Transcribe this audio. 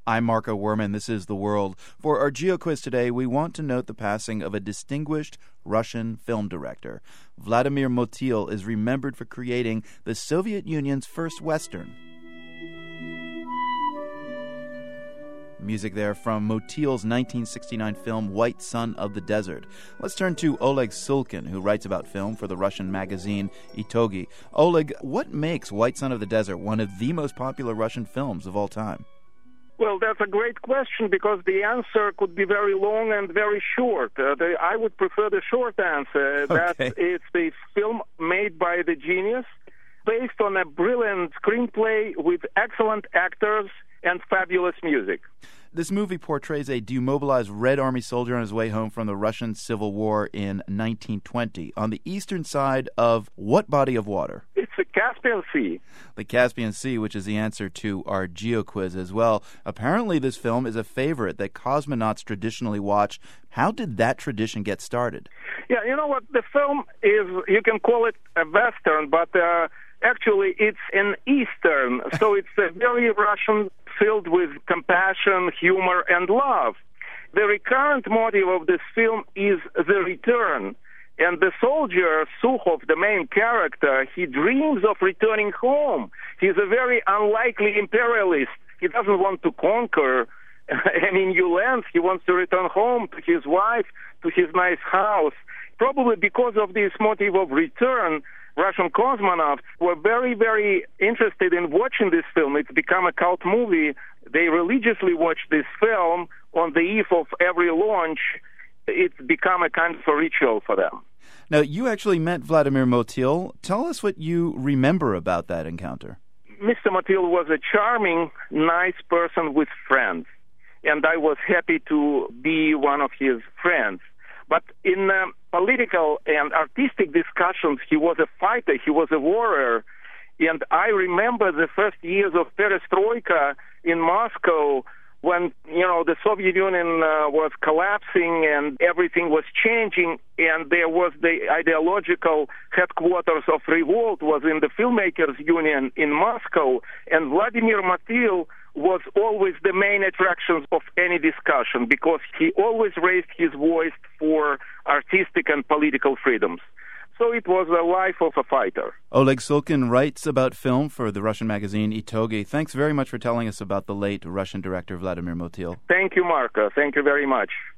I'm Marco Werman. This is The World. For our GeoQuiz today, we want to note the passing of a distinguished Russian film director. Vladimir Motil is remembered for creating the Soviet Union's first Western. Music there from Motil's 1969 film White Son of the Desert. Let's turn to Oleg Sulkin, who writes about film for the Russian magazine Itogi. Oleg, what makes White Son of the Desert one of the most popular Russian films of all time? Well, that's a great question because the answer could be very long and very short. I would prefer the short answer. Okay. That it's a film made by the genius, based on a brilliant screenplay with excellent actors and fabulous music. This movie portrays a demobilized Red Army soldier on his way home from the Russian Civil War in 1920 on the eastern side of what body of water? It's the Caspian Sea. The Caspian Sea, which is the answer to our GeoQuiz as well. Apparently this film is a favorite that cosmonauts traditionally watch. How did that tradition get started? Yeah, you know what? The film is, you can call it a Western, but actually it's an Eastern. So it's a very Russian, filled with compassion, humor, and love. The recurrent motive of this film is the return. And the soldier, Sukhov, the main character, he dreams of returning home. He's a very unlikely imperialist. He doesn't want to conquer any new lands. He wants to return home to his wife, to his nice house. Probably because of this motive of return, Russian cosmonauts were very, very interested in watching this film. It's become a cult movie. They religiously watch this film on the eve of every launch. It's become a kind of a ritual for them. Now, you actually met Vladimir Motil. Tell us what you remember about that encounter. Mr. Motil was a charming, nice person with friends, and I was happy to be one of his friends. But in political and artistic discussions, he was a fighter, he was a warrior. And I remember the first years of perestroika in Moscow when, the Soviet Union was collapsing and everything was changing, and there was the ideological headquarters of revolt was in the Filmmakers Union in Moscow, and Vladimir Motil was always the main attractions of any discussion because he always raised his voice for artistic and political freedoms. So it was the life of a fighter. Oleg Sulkin writes about film for the Russian magazine Itogi. Thanks very much for telling us about the late Russian director Vladimir Motil. Thank you, Marco. Thank you very much.